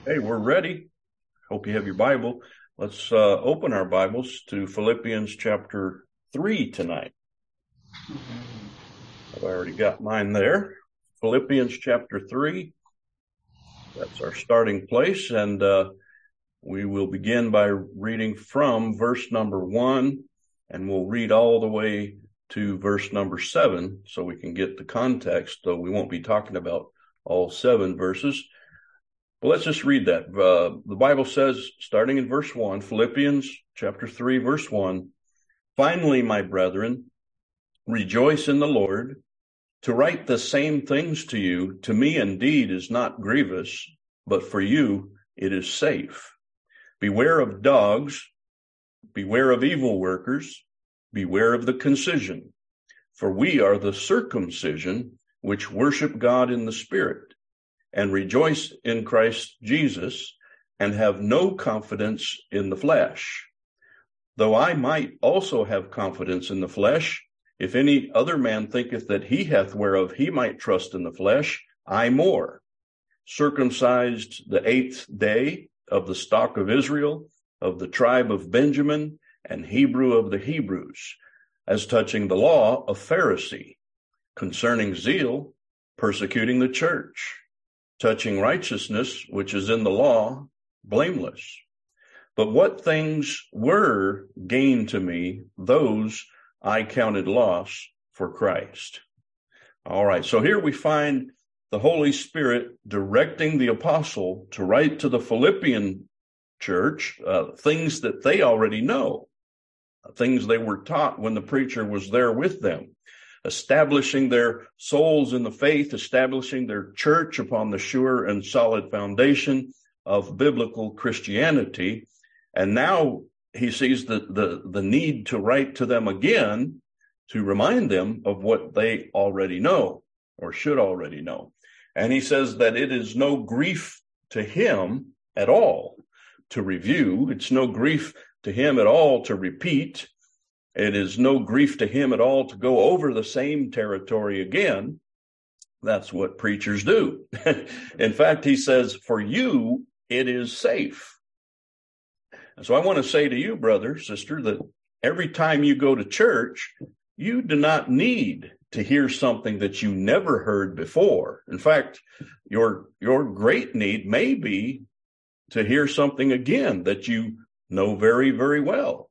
Hey, we're ready. Hope you have your Bible. Let's open our Bibles to Philippians chapter 3 tonight. I've already got mine there. Philippians chapter 3. That's our starting place. And we will begin by reading from verse number 1, and we'll read all the way to verse number 7 so we can get the context, though we won't be talking about all 7 verses. But let's just read that. The Bible says, starting in verse 1, Philippians chapter 3, verse 1, "Finally, my brethren, rejoice in the Lord. To write the same things to you, to me indeed is not grievous, but for you it is safe. Beware of dogs, beware of evil workers, beware of the concision. For we are the circumcision which worship God in the Spirit, and rejoice in Christ Jesus, and have no confidence in the flesh. Though I might also have confidence in the flesh, if any other man thinketh that he hath whereof he might trust in the flesh, I more. Circumcised the 8th day, of the stock of Israel, of the tribe of Benjamin, and Hebrew of the Hebrews, as touching the law, a Pharisee, concerning zeal, persecuting the church, touching righteousness, which is in the law, blameless. But what things were gain to me, those I counted loss for Christ." All right, so here we find the Holy Spirit directing the apostle to write to the Philippian church things that they already know, things they were taught when the preacher was there with them, establishing their souls in the faith, establishing their church upon the sure and solid foundation of biblical Christianity. And now he sees the need to write to them again to remind them of what they already know or should already know. And he says that it is no grief to him at all to review. It's no grief to him at all to repeat. It is no grief to him at all to go over the same territory again. That's what preachers do. In fact, he says, for you, it is safe. And so I want to say to you, brother, sister, that every time you go to church, you do not need to hear something that you never heard before. In fact, your great need may be to hear something again that you know very, very well.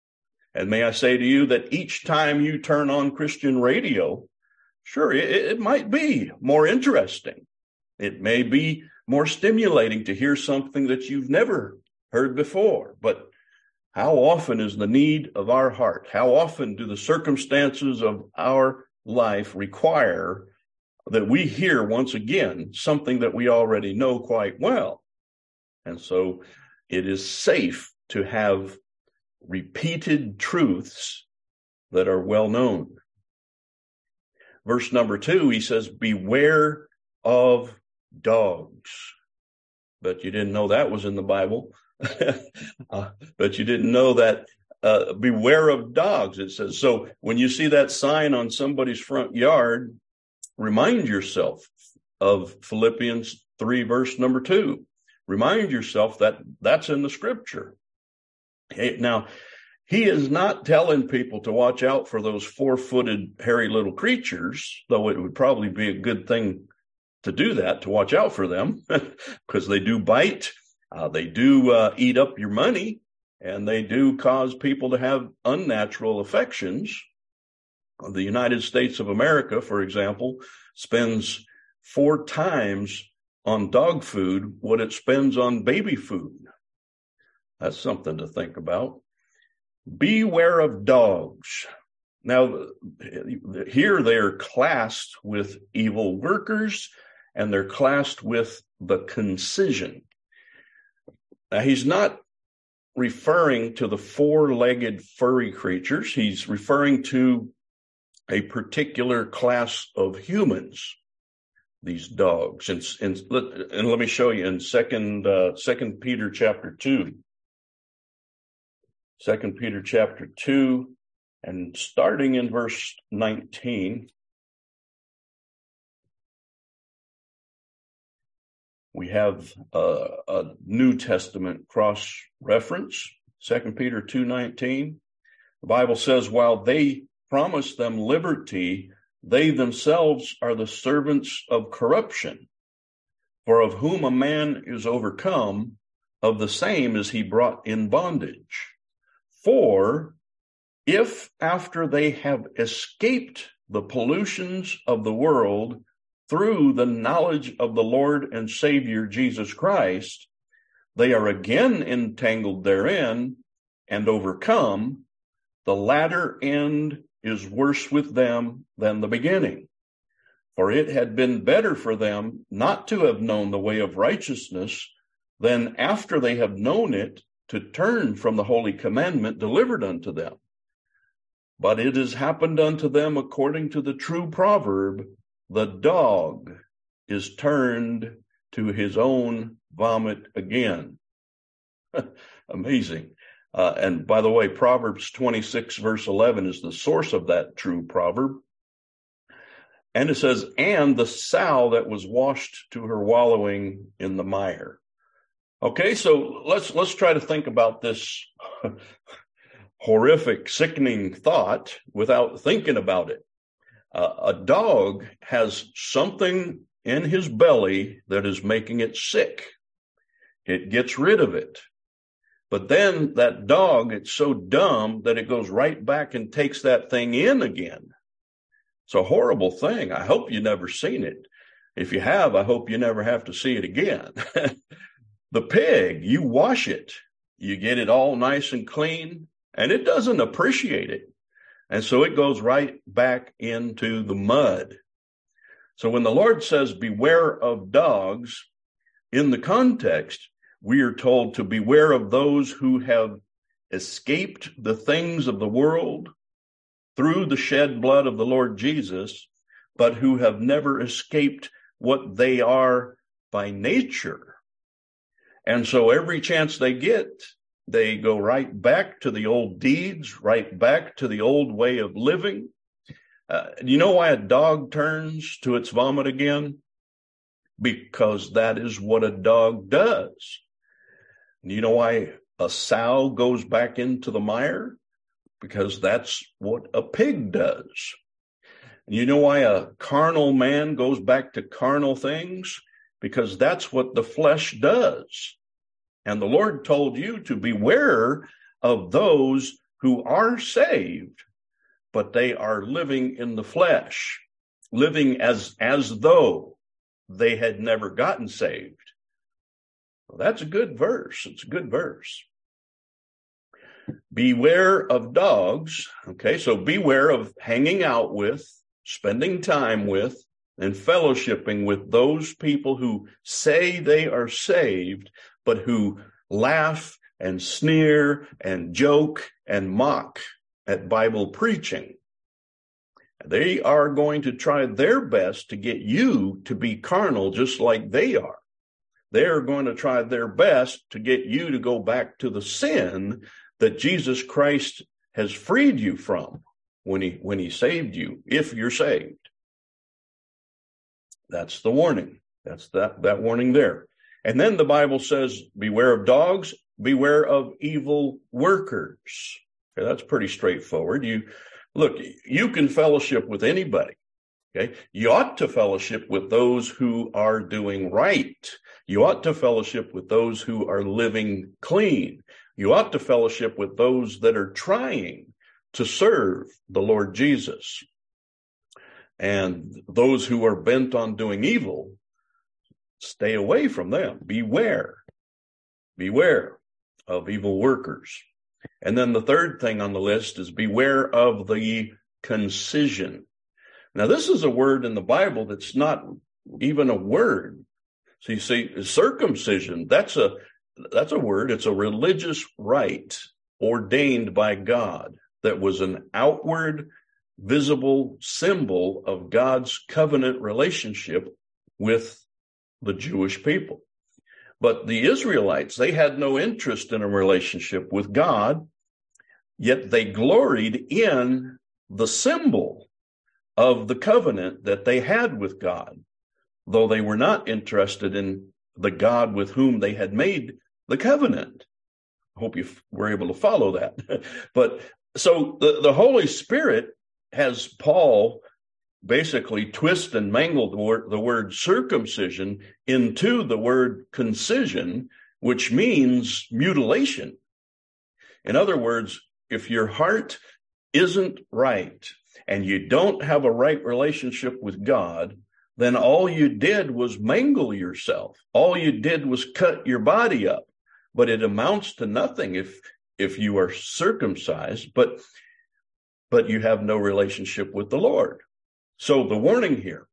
And may I say to you that each time you turn on Christian radio, sure, it might be more interesting. It may be more stimulating to hear something that you've never heard before. But how often is the need of our heart? How often do the circumstances of our life require that we hear once again something that we already know quite well? And so it is safe to have repeated truths that are well known. Verse number 2, he says, beware of dogs. But you didn't know that was in the Bible. But you didn't know that beware of dogs, it says. So when you see that sign on somebody's front yard, remind yourself of Philippians 3, verse number 2. Remind yourself that that's in the scripture. Now, he is not telling people to watch out for those 4-footed, hairy little creatures, though it would probably be a good thing to do that, to watch out for them, because they do bite, they do eat up your money, and they do cause people to have unnatural affections. The United States of America, for example, spends 4 times on dog food what it spends on baby food. That's something to think about. Beware of dogs. Now, here they're classed with evil workers, and they're classed with the concision. Now, he's not referring to the 4-legged furry creatures. He's referring to a particular class of humans, these dogs. And let me show you in Second Peter chapter 2. 2 Peter chapter 2, and starting in verse 19, We have a New Testament cross-reference, 2 Peter 2:19. The Bible says, while they promise them liberty, they themselves are the servants of corruption. For of whom a man is overcome, of the same is he brought in bondage. For if after they have escaped the pollutions of the world through the knowledge of the Lord and Savior Jesus Christ, they are again entangled therein and overcome, the latter end is worse with them than the beginning. For it had been better for them not to have known the way of righteousness than after they have known it to turn from the holy commandment delivered unto them. But it has happened unto them according to the true proverb, the dog is turned to his own vomit again. Amazing. And by the way, Proverbs 26 verse 11 is the source of that true proverb. And it says, and the sow that was washed to her wallowing in the mire. Okay, so let's try to think about this horrific, sickening thought without thinking about it. A dog has something in his belly that is making it sick. It gets rid of it. But then that dog, it's so dumb that it goes right back and takes that thing in again. It's a horrible thing. I hope you never seen it. If you have, I hope you never have to see it again. The pig, you wash it, you get it all nice and clean, and it doesn't appreciate it. And so it goes right back into the mud. So when the Lord says, beware of dogs, in the context, we are told to beware of those who have escaped the things of the world through the shed blood of the Lord Jesus, but who have never escaped what they are by nature. And so every chance they get, they go right back to the old deeds, right back to the old way of living. You know why a dog turns to its vomit again? Because that is what a dog does. You know why a sow goes back into the mire? Because that's what a pig does. You know why a carnal man goes back to carnal things? Because that's what the flesh does. And the Lord told you to beware of those who are saved, but they are living in the flesh, living as though they had never gotten saved. Well, that's a good verse. It's a good verse. Beware of dogs. Okay, so beware of hanging out with, spending time with, and fellowshipping with those people who say they are saved, but who laugh and sneer and joke and mock at Bible preaching. They are going to try their best to get you to be carnal just like they are. They're going to try their best to get you to go back to the sin that Jesus Christ has freed you from when he saved you, if you're saved. That's the warning. That's that warning there. And then the Bible says, beware of dogs, beware of evil workers. Okay, that's pretty straightforward. You can fellowship with anybody. Okay, you ought to fellowship with those who are doing right. You ought to fellowship with those who are living clean. You ought to fellowship with those that are trying to serve the Lord Jesus. And those who are bent on doing evil, stay away from them. Beware of evil workers. And then the third thing on the list is beware of the concision. Now, this is a word in the Bible that's not even a word. So you see, circumcision, that's a word. It's a religious rite ordained by God that was an outward, visible symbol of God's covenant relationship with the Jewish people. But the Israelites, they had no interest in a relationship with God, yet they gloried in the symbol of the covenant that they had with God, though they were not interested in the God with whom they had made the covenant. I hope you were able to follow that. But so the Holy Spirit has Paul basically twist and mangle the word circumcision into the word concision, which means mutilation. In other words, if your heart isn't right and you don't have a right relationship with God, then all you did was mangle yourself. All you did was cut your body up. But it amounts to nothing if you are circumcised, but you have no relationship with the Lord. So the warning here,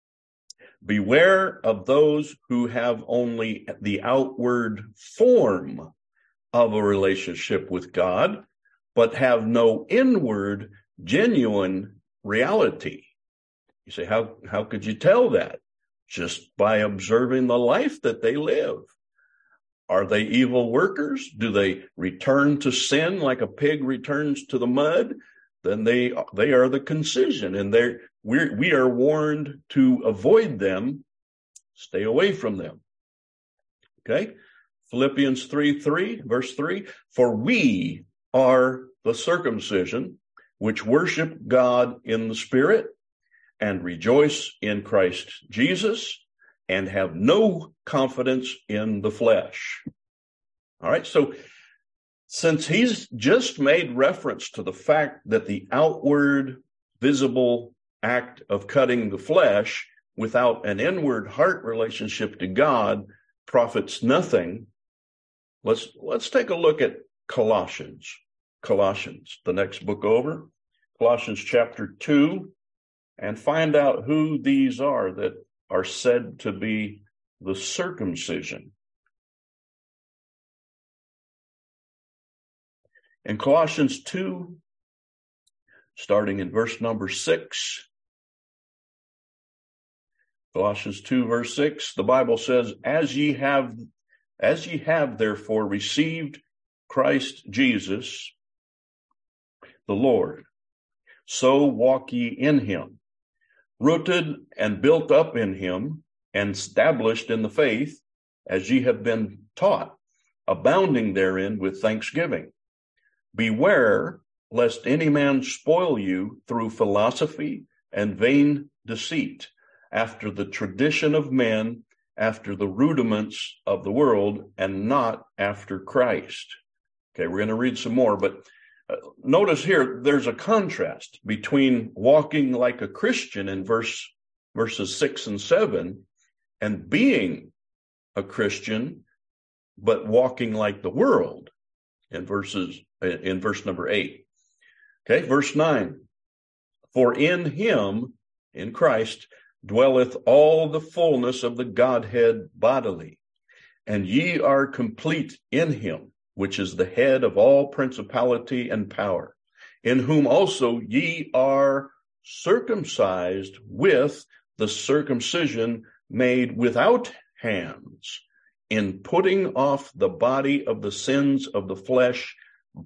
beware of those who have only the outward form of a relationship with God, but have no inward, genuine reality. You say, how could you tell that? Just by observing the life that they live. Are they evil workers? Do they return to sin like a pig returns to the mud? Then they are the concision, and we are warned to avoid them, stay away from them. Okay? Philippians 3:3, verse 3, for we are the circumcision which worship God in the Spirit and rejoice in Christ Jesus and have no confidence in the flesh. All right, so since he's just made reference to the fact that the outward visible act of cutting the flesh without an inward heart relationship to God profits nothing, let's take a look at Colossians, the next book over, Colossians chapter 2, and find out who these are that are said to be the circumcision. In Colossians 2, starting in verse number 6, Colossians 2, verse 6, the Bible says, As ye have therefore received Christ Jesus, the Lord, so walk ye in him, rooted and built up in him, and established in the faith, as ye have been taught, abounding therein with thanksgiving. Beware lest any man spoil you through philosophy and vain deceit, after the tradition of men, after the rudiments of the world, and not after Christ. Okay, we're going to read some more, but notice here, there's a contrast between walking like a Christian in verses 6 and 7 and being a Christian, but walking like the world in verse number 8. Okay, verse 9. For in him, in Christ, dwelleth all the fullness of the Godhead bodily, and ye are complete in him, which is the head of all principality and power, in whom also ye are circumcised with the circumcision made without hands, in putting off the body of the sins of the flesh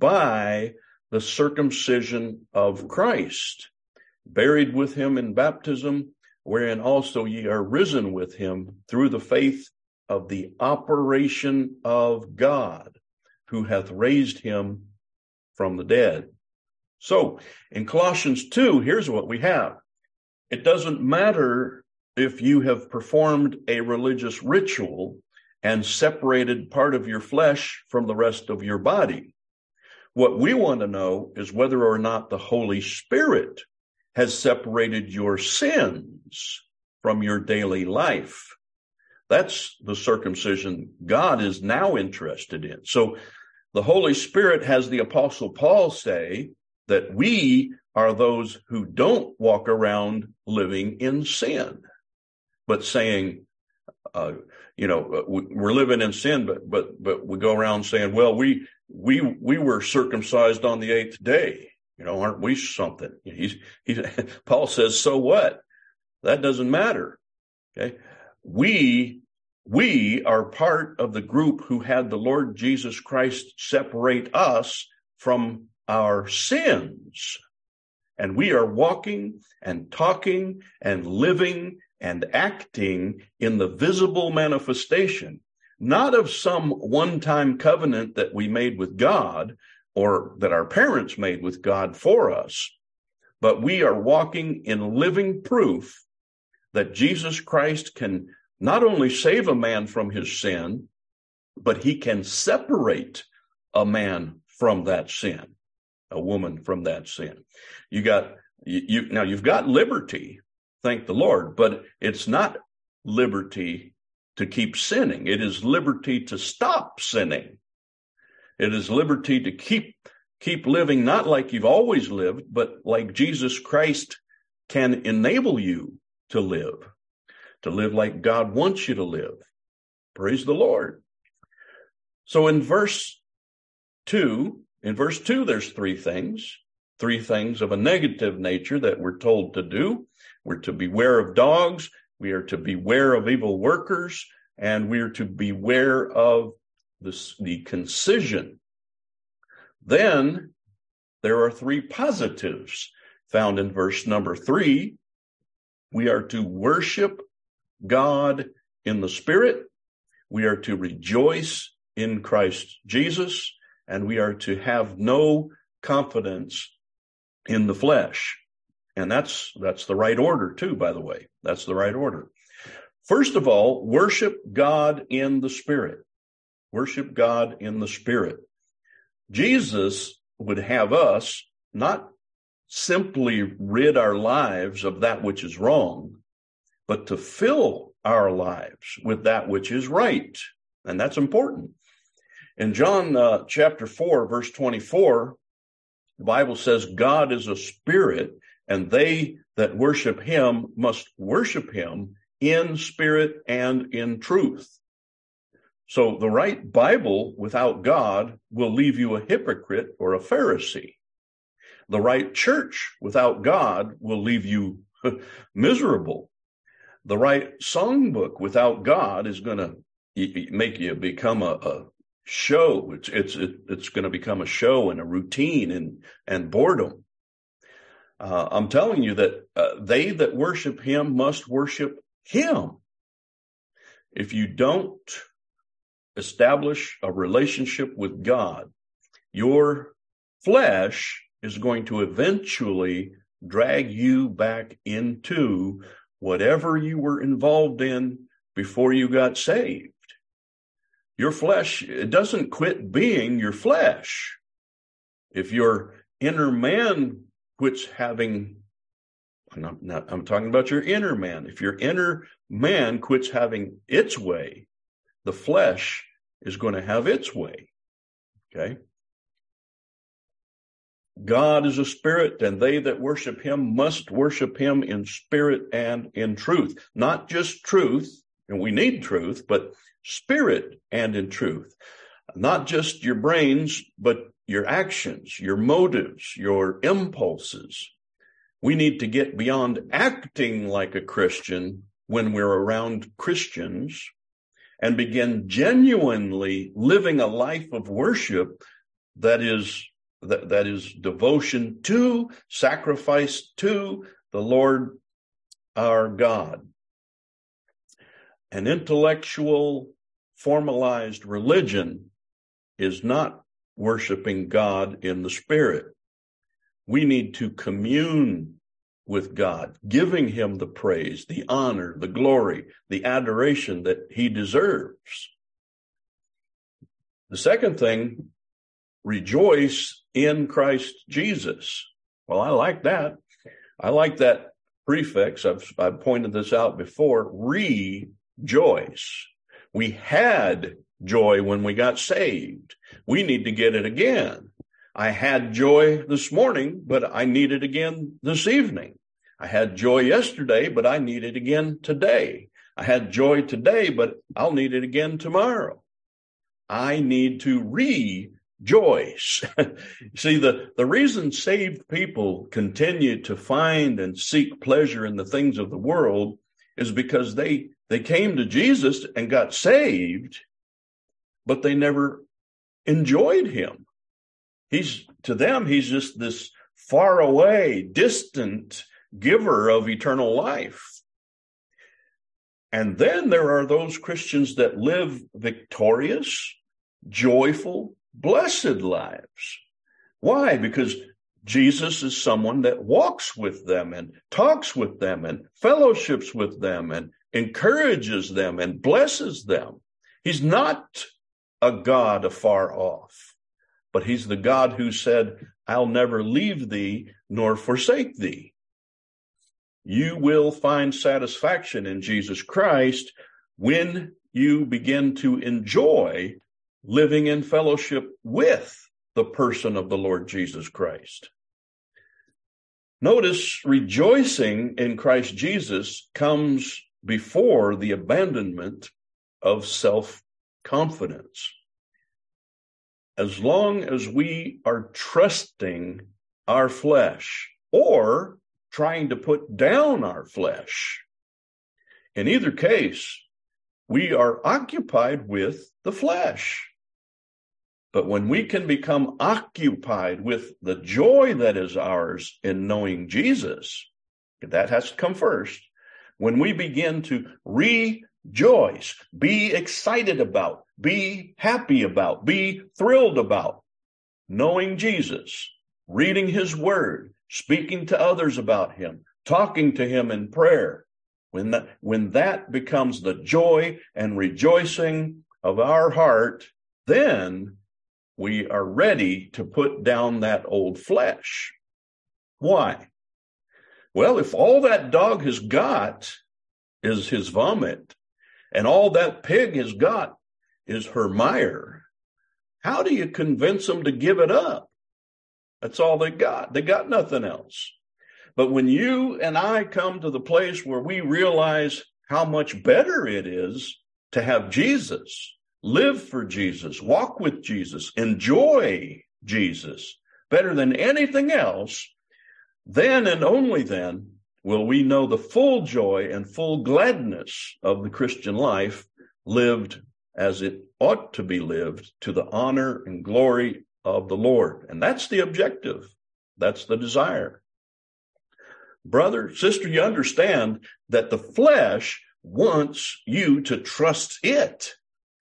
by the circumcision of Christ, buried with him in baptism, wherein also ye are risen with him through the faith of the operation of God, who hath raised him from the dead. So in Colossians 2, here's what we have. It doesn't matter if you have performed a religious ritual and separated part of your flesh from the rest of your body. What we want to know is whether or not the Holy Spirit has separated your sins from your daily life. That's the circumcision God is now interested in. So the Holy Spirit has the Apostle Paul say that we are those who don't walk around living in sin, but saying, we're living in sin, but we go around saying, well, we were circumcised on the 8th day. Aren't we something? Paul says, so what? That doesn't matter. Okay. We are part of the group who had the Lord Jesus Christ separate us from our sins. And we are walking and talking and living and acting in the visible manifestation, not of some one-time covenant that we made with God or that our parents made with God for us, but we are walking in living proof that Jesus Christ can not only save a man from his sin, but he can separate a man from that sin, a woman from that sin. Now you've got liberty, thank the Lord, but it's not liberty to keep sinning. It is liberty to stop sinning. It is liberty to keep living, not like you've always lived, but like Jesus Christ can enable you to live like God wants you to live. Praise the Lord. So in verse 2, there's three things of a negative nature that we're told to do. We're to beware of dogs, we are to beware of evil workers, and we are to beware of the concision. Then there are three positives found in verse number 3. We are to worship God in the Spirit. We are to rejoice in Christ Jesus, and we are to have no confidence in the flesh. And that's the right order too, by the way. That's the right order. First of all, worship God in the Spirit. Worship God in the Spirit. Jesus would have us not simply rid our lives of that which is wrong, but to fill our lives with that which is right. And that's important. In John chapter 4, verse 24, the Bible says, God is a spirit, and they that worship him must worship him in spirit and in truth. So the right Bible without God will leave you a hypocrite or a Pharisee. The right church without God will leave you miserable. The right songbook without God is going to make you become a show. It's going to become a show and a routine and boredom. I'm telling you that they that worship him must worship him. If you don't establish a relationship with God, your flesh is going to eventually drag you back into whatever you were involved in before you got saved. Your flesh, it doesn't quit being your flesh. If your inner man quits having, I'm talking about your inner man. If your inner man quits having its way, the flesh is going to have its way. Okay? God is a spirit, and they that worship him must worship him in spirit and in truth. Not just truth, and we need truth, but spirit and in truth. Not just your brains, but your actions, your motives, your impulses. We need to get beyond acting like a Christian when we're around Christians and begin genuinely living a life of worship that is devotion to, sacrifice to the Lord our God. An intellectual, formalized religion is not worshiping God in the Spirit. We need to commune with God, giving him the praise, the honor, the glory, the adoration that he deserves. The second thing, rejoice in Christ Jesus. Well, I like that. I like that prefix. I've pointed this out before. Rejoice. We had joy when we got saved. We need to get it again. I had joy this morning, but I need it again this evening. I had joy yesterday, but I need it again today. I had joy today, but I'll need it again tomorrow. I need to rejoice. See, the reason saved people continue to find and seek pleasure in the things of the world is because they came to Jesus and got saved, but they never enjoyed him. To them, he's just this far away, distant giver of eternal life. And then there are those Christians that live victorious, joyful, blessed lives. Why? Because Jesus is someone that walks with them and talks with them and fellowships with them and encourages them and blesses them. He's not a God afar off, but he's the God who said, I'll never leave thee nor forsake thee. You will find satisfaction in Jesus Christ when you begin to enjoy living in fellowship with the person of the Lord Jesus Christ. Notice, rejoicing in Christ Jesus comes before the abandonment of self-confidence. As long as we are trusting our flesh or trying to put down our flesh, in either case, we are occupied with the flesh. But when we can become occupied with the joy that is ours in knowing Jesus, that has to come first. When we begin to rejoice, be excited about, be happy about, be thrilled about knowing Jesus, reading his word, speaking to others about him, talking to him in prayer, when that becomes the joy and rejoicing of our heart, then we are ready to put down that old flesh. Why? Well, if all that dog has got is his vomit, and all that pig has got is her mire, how do you convince them to give it up? That's all they got. They got nothing else. But when you and I come to the place where we realize how much better it is to have Jesus, live for Jesus, walk with Jesus, enjoy Jesus better than anything else, then and only then will we know the full joy and full gladness of the Christian life lived as it ought to be lived, to the honor and glory of the Lord. And that's the objective. That's the desire. Brother, sister, you understand that the flesh wants you to trust it.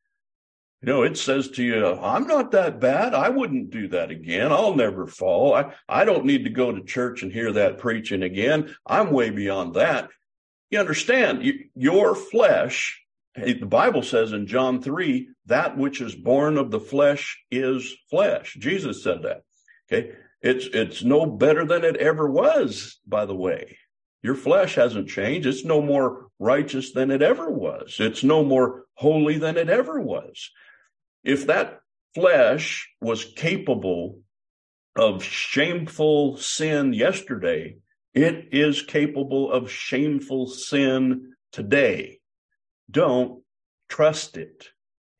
You know, it says to you, I'm not that bad. I wouldn't do that again. I'll never fall. I don't need to go to church and hear that preaching again. I'm way beyond that. You understand, your flesh, the Bible says in John 3, that which is born of the flesh is flesh. Jesus said that. Okay. It's no better than it ever was, by the way. Your flesh hasn't changed. It's no more righteous than it ever was. It's no more holy than it ever was. If that flesh was capable of shameful sin yesterday, it is capable of shameful sin today. Don't trust it.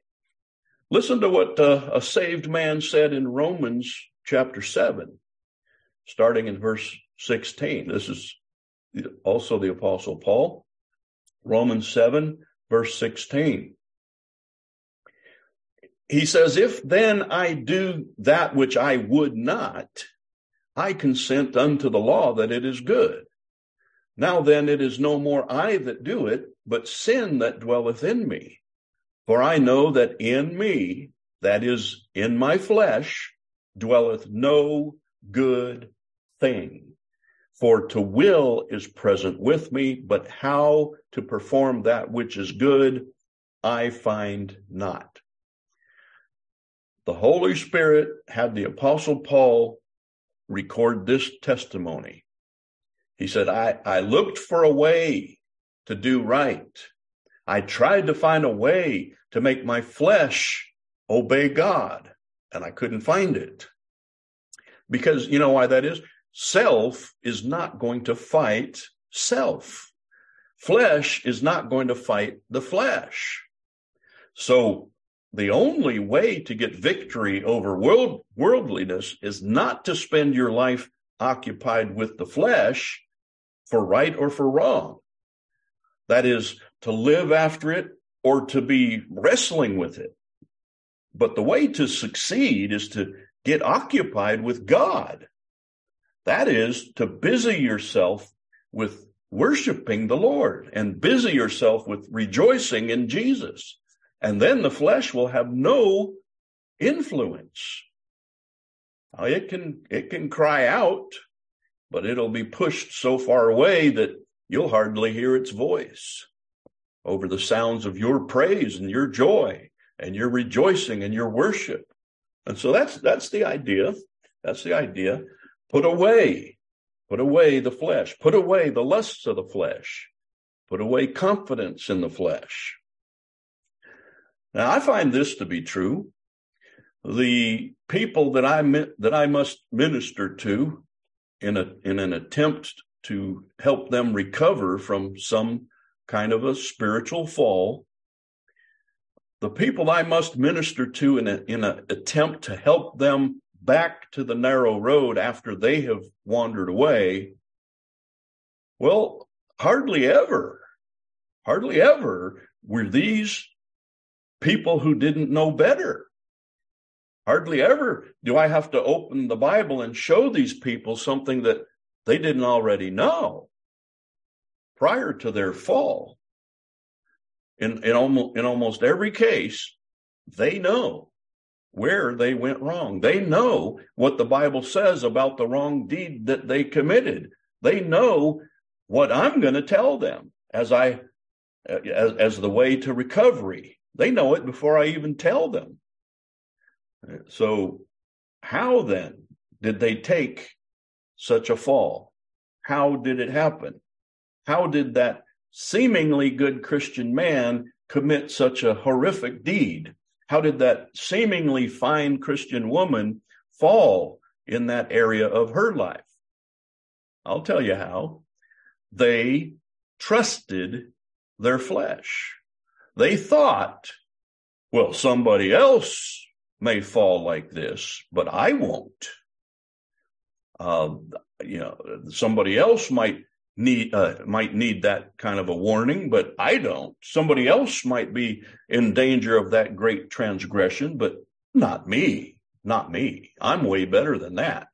Listen to what a saved man said in Romans chapter 7, starting in verse 16. This is also the Apostle Paul. Romans 7, verse 16. He says, if then I do that which I would not, I consent unto the law that it is good. Now then it is no more I that do it, but sin that dwelleth in me. For I know that in me, that is in my flesh, dwelleth no good thing. For to will is present with me, but how to perform that which is good, I find not. The Holy Spirit had the Apostle Paul record this testimony. He said, I looked for a way to do right. I tried to find a way to make my flesh obey God, and I couldn't find it. Because you know why that is? Self is not going to fight self. Flesh is not going to fight the flesh. So the only way to get victory over worldliness is not to spend your life occupied with the flesh for right or for wrong. That is, to live after it or to be wrestling with it. But the way to succeed is to get occupied with God. That is to busy yourself with worshiping the Lord and busy yourself with rejoicing in Jesus. And then the flesh will have no influence. Now, it can cry out, but it'll be pushed so far away that you'll hardly hear its voice over the sounds of your praise and your joy and your rejoicing and your worship. And so that's the idea. That's the idea. Put away the flesh. Put away the lusts of the flesh. Put away confidence in the flesh. Now, I find this to be true. The people that I must minister to in an attempt to help them recover from some kind of a spiritual fall, the people I must minister to in an attempt to help them back to the narrow road after they have wandered away, well, hardly ever were these people who didn't know better. Hardly ever do I have to open the Bible and show these people something that they didn't already know prior to their fall. In almost every case, they know where they went wrong. They know what the Bible says about the wrong deed that they committed. They know what I'm going to tell them as the way to recovery. They know it before I even tell them. So how then did they take such a fall? How did it happen? How did that seemingly good Christian man commit such a horrific deed? How did that seemingly fine Christian woman fall in that area of her life? I'll tell you how. They trusted their flesh. They thought, well, somebody else may fall like this, but I won't. Somebody else might need that kind of a warning, but I don't. Somebody else might be in danger of that great transgression, but not me. I'm way better than that.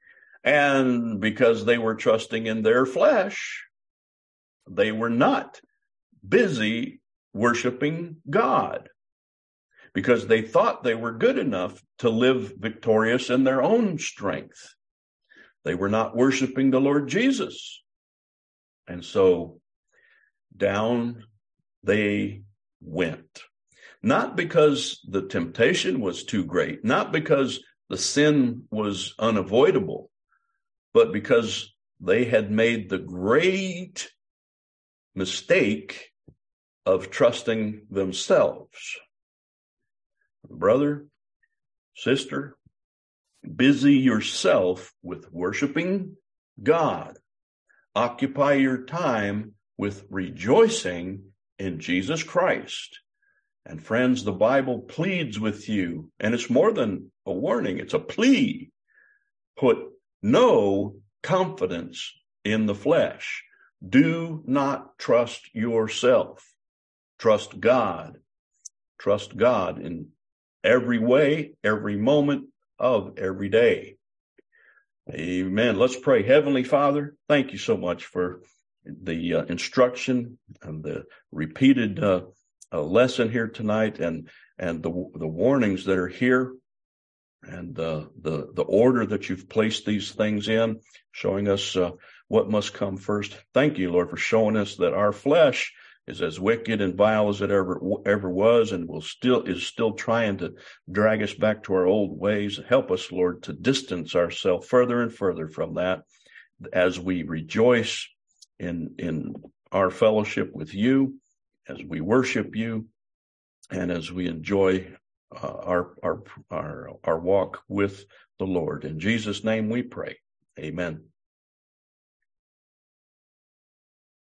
And because they were trusting in their flesh, they were not busy worshiping God, because they thought they were good enough to live victorious in their own strength. They were not worshiping the Lord Jesus. And so down they went. Not because the temptation was too great, not because the sin was unavoidable, but because they had made the great mistake of trusting themselves. Brother, sister, busy yourself with worshiping God. Occupy your time with rejoicing in Jesus Christ. And friends, the Bible pleads with you, and it's more than a warning, it's a plea. Put no confidence in the flesh. Do not trust yourself. Trust God. Trust God in every way, every moment of every day. Amen. Let's pray. Heavenly Father, thank you so much for the instruction and the repeated lesson here tonight, and the warnings that are here, and the order that you've placed these things in, showing us what must come first. Thank you, Lord, for showing us that our flesh is as wicked and vile as it ever was, and is still trying to drag us back to our old ways. Help us, Lord, to distance ourselves further and further from that as we rejoice in our fellowship with you, as we worship you, and as we enjoy our walk with the Lord. In Jesus' name we pray. Amen.